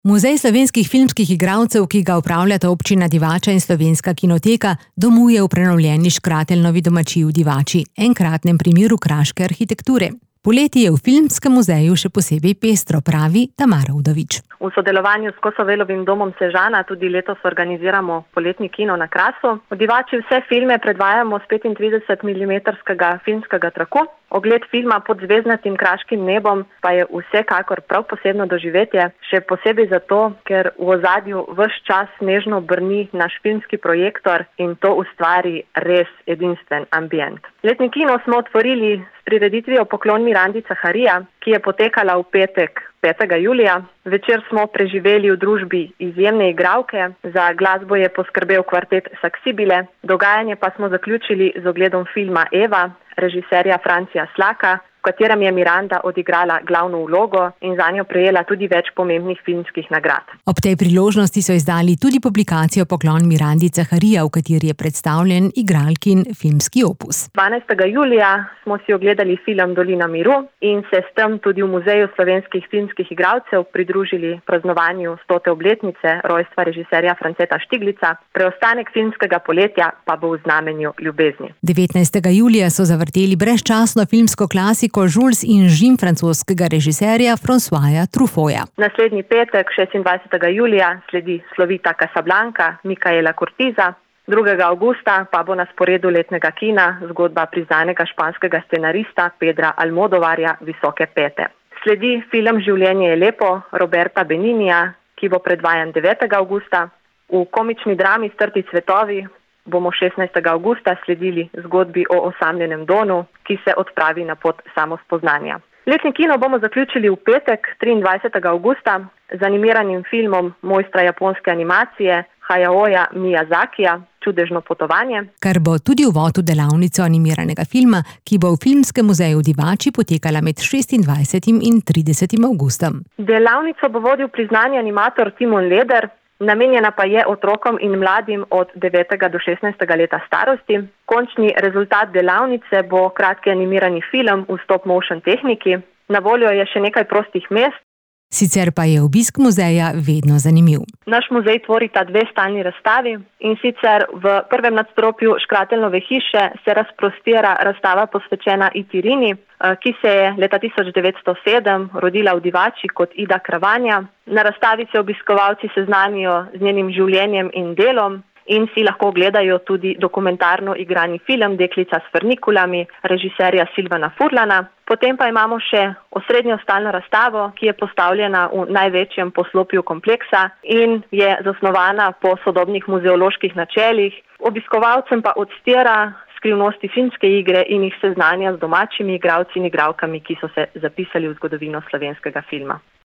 Muzej slovenskih filmskih igralcev, ki ga upravljata občina Divača in Slovenska kinoteka, domuje v prenovljeni Škrateljnovi domačiji v Divači, enkratnem primeru kraške arhitekture. Poleti je v Filmskem muzeju še posebej pestro, pravi Tamara Udovič. V sodelovanju s Kosovelovim domom Sežana tudi letos organiziramo poletni kino na Krasu. V Divači vse filme predvajamo s 35 mm filmskega traku. Ogled filma Pod zvezdnatim kraškim nebom pa je vsekakor prav posebno doživetje, še posebej zato, ker v ozadju ves čas nežno brni naš filmski projektor in to ustvari res edinstven ambient. Letni kino smo otvorili s prireditvijo Poklon Mirandi Caharija, ki je potekala v petek 5. julija. Večer smo preživeli v družbi izjemne igralke, za glasbo je poskrbel kvartet Saksibile, dogajanje pa smo zaključili z ogledom filma Eva, režiserja Francija Slaka, v katerem je Miranda odigrala glavno vlogo in zanjo prejela tudi več pomembnih filmskih nagrad. Ob tej priložnosti so izdali tudi publikacijo Poklon Mirandi Caharija, v kateri je predstavljen igralkin filmski opus. 12. julija smo si ogledali film Dolina miru in se s tem tudi v Muzeju slovenskih filmskih igralcev pridružili praznovanju 100. obletnice rojstva režiserja Franceta Štiglica. Preostanek filmskega poletja pa bo v znamenju ljubezni. 19. julija so zavrteli brezčasno filmsko klasiko Jules in Jim francoskega režiserja Françoisa Truffautta. Naslednji petek, 26. julija, sledi slovita Casablanca Micaela Curtiza. 2. avgusta pa bo na sporedu letnega kina zgodba priznanega španskega scenarista Pedra Almodovarja Visoke pete. Sledi film Življenje je lepo Roberta Beninija, ki bo predvajan 9. avgusta. V komični drami Strti cvetovi bomo 16. avgusta sledili zgodbi o osamljenem Donu, ki se odpravi na pot samospoznanja. Letni kino bomo zaključili v petek, 23. avgusta, z animiranim filmom mojstra japonske animacije Hayaoja Miyazakija Čudežno potovanje, kar bo tudi uvod v delavnico animiranega filma, ki bo v Filmskem muzeju v Divači potekala med 26. in 30. avgustom. Delavnico bo vodil priznani animator Timon Leder, namenjena pa je otrokom in mladim od 9. do 16. leta starosti. Končni rezultat delavnice bo kratki animirani film v stop-motion tehniki. Na voljo je še nekaj prostih mest. Sicer pa je obisk muzeja vedno zanimiv. Naš muzej tvorita 2 stalni razstavi in sicer v prvem nadstropju Škrateljnove hiše se razprostira razstava posvečena Itirini, ki se je leta 1907 rodila v Divači kot Ida Kravanja. Na razstavi se obiskovalci seznanijo z njenim življenjem in delom in si lahko gledajo tudi dokumentarno igrani film Deklica s frnikulami režiserja Silvana Furlana. Potem pa imamo še osrednjo stalno razstavo, ki je postavljena v največjem poslopju kompleksa in je zasnovana po sodobnih muzeoloških načelih. Obiskovalcem pa odstira skrivnosti filmske igre in jih seznanja z domačimi igralci in igralkami, ki so se zapisali v zgodovino slovenskega filma.